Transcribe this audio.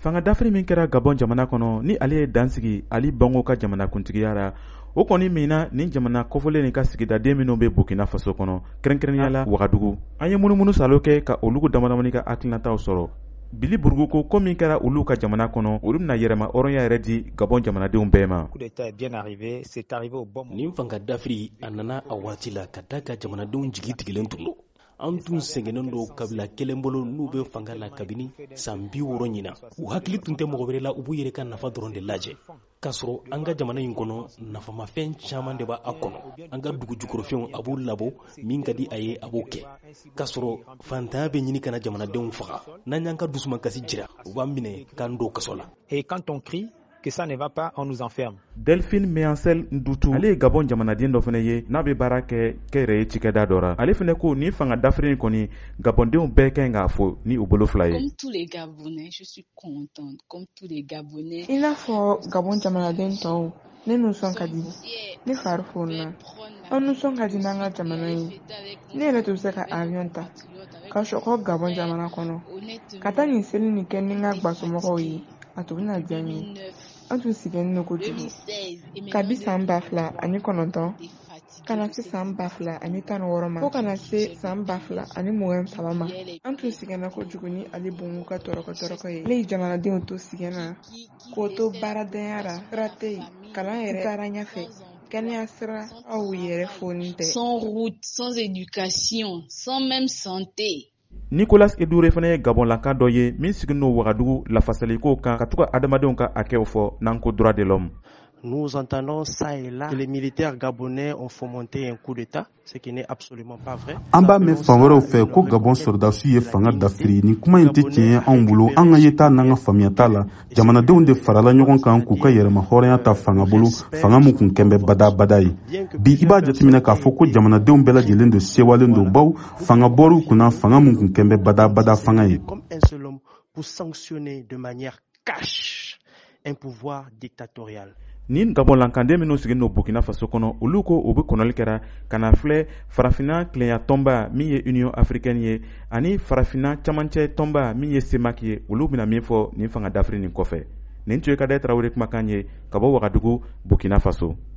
fanga dafiri min kɛra Gabon jamana kɔnɔ ni ale ye dansigi Ali Bongo ka jamana kuntigiya la o kɔni minna ni jamana kɔfɔlen nin ka sigidaden minnu bɛ Burkina Faso kɔnɔ kɛrɛnkɛrɛnnenya la Wagadugu. An ye munumunu salo kɛ ka olu damadamani ka hakilinataw sɔrɔ. Bili Burugu ko min kɛra olu ka jamana kɔnɔ olu bɛna yɛrɛma hɔrɔnya yɛrɛ di Gabon jamanadenw bɛɛ ma. Nin fanga dafiri a nana a waati la ka da ka jamanadenw jigi tigilen tun don. An tun sɛgɛnnen don kabila kelen bolo n'u bɛ fanga la kabini san 60 ɲina. U hakili tun tɛ mɔgɔ wɛrɛ la u b'u yɛrɛ ka nafa dɔrɔn de lajɛ. K'a sɔrɔ an ka jamana in kɔnɔ nafamafɛn caman de b'a kɔnɔ. An ka dugu jukɔrɔfɛnw a b'u labɔ min ka di a ye a b'o kɛ. K'a sɔrɔ fantanya bɛ ɲini kana jamanadenw faga. N'an y'an ka dusumankasi jira u b'an minɛ k'an don kaso la. Et quand on crie que ça ne va pas, on nous enferme. Delphine Meansel Ndutu ale ye Gabon jamanaden dɔ fana ye n'a bɛ baara kɛ kɛyɛrɛ ye cikɛda dɔ la. Ale fana ko ni fanga dafiri in kɔni Gabondenw bɛɛ ka ɲi k'a fɔ ni u bolo fila ye. Comme tous les Gabonais, je suis contente. Comme tous les Gabonais. I n'a fɔ Gabon jamanaden tɔw ne nisɔn ka di ne fari fonna an nisɔn ka di n'an ka jamana ye ne yɛrɛ tun bɛ se ka avion ta ka sɔgɔ Gabon jamana kɔnɔ ka taa nin seli nin kɛ ni n ka gbasomɔgɔw ye a tun bɛna diya n ye. An tun sigilen don kojugu kabi san 2009 kana se san 2016 ma fo kana se san 2023 ma an tun sigilen kojugu ni Ali Bongo ka tɔrɔkɔ ye. Ale ye jamanadenw to sigilen k'o to baaradenya la sira tɛ yen kalan yɛrɛ taara ɲɛfɛ kɛnɛya sira aw yɛrɛ foni tɛ. Sans route, sans éducation, sans même santé. Nicolas Edure fana ye Gabon laka dɔ ye min sigilen don Wagadugu lafasaliko kan ka to ka adamadenw ka hakɛw fɔ n'an ko droit de l'homme. Nous entendons ça et là que les militaires gabonais ont fomenté un coup d'État, ce qui n'est absolument pas vrai. An b'a mɛn fan wɛrɛw fɛ ko Gabon sɔrɔdasiw ye fanga dafiri ni kuma in tɛ tiɲɛ ye anw bolo an ka yeta n'an ka faamuyata la jamanadenw de farala ɲɔgɔn kan k'u ka yɛrɛma hɔrɔnya ta fanga bolo fanga min kun kɛn bɛ badabada ye bi i b'a jateminɛ k'a fɔ ko jamanadenw bɛɛ lajɛlen de sewalen don baw fanga bɔr'u kunna fanga min kun kɛn bɛ badabada fanga ye. Comme un seul homme pour sanctionner de manière cash un pouvoir dictatorial. Ni Gabon lankanden minnu sigilen don Burkina Faso kɔnɔ olu ko u bɛ kɔnɔli kɛra ka na filɛ farafina tilenya tɔnba min ye Union africaine ye ani farafina camancɛ tɔnba min ye CEMAC ye olu bɛna min fɔ nin fanga dafiri nin kɔfɛ. Nin tun ye Kadaye Tarawele kumakan ye ka bɔ Wagadugu Burkina Faso.